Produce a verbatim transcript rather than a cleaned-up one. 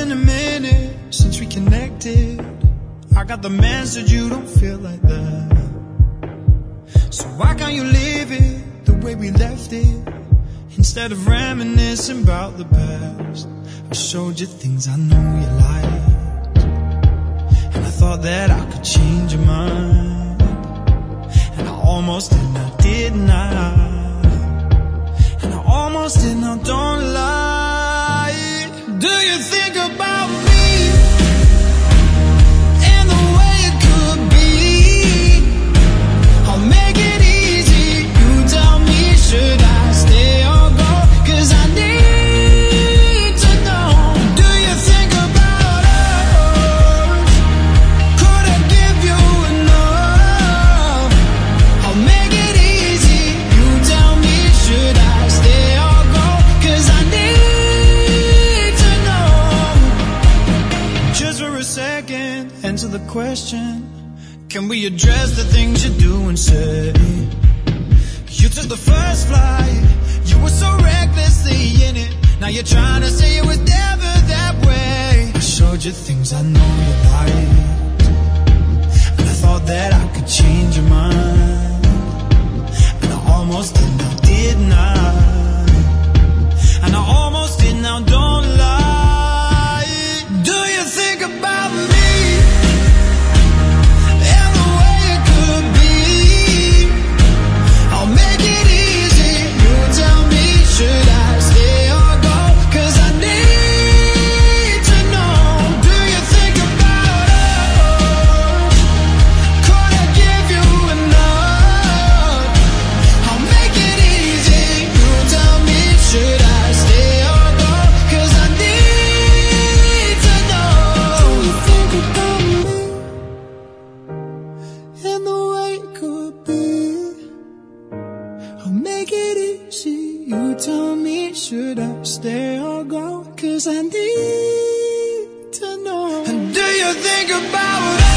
been a minute since we connected. I got the man said you don't feel like that. So why can't you live it the way we left it? Instead of reminiscing about the past, I showed you things I know you liked, and I thought that I could change your mind. And I almost did, now didn't I? And I almost did, now don't lie. Do you think about me and the way it could be? I'll make it easy. You tell me, should I stay or go? 'Cause I need to know. Do you think about us? Could I give you enough? I'll make it easy. You tell me, should I stay or go? 'Cause I need to know. Just for a second, answer the question. Can we address the things you do and say? You took the first flight, you were so recklessly in it. Now you're trying to say it was never that way. I showed you things I know you liked, and I thought that I could change your mind. And I almost did, now didn't I? And I almost did, now don't lie. Do you think about me and the way it could be? I'll make it easy. You tell me, should I stay or go? 'Cause I need to know. Do you think about us? Could I give you enough? I'll make it easy. You tell me, should I stay or go? 'Cause I need to know. Do you think about me and the way it could be? I'll make it easy. You tell me, should I stay or go? 'Cause I need to know. And do you think about us?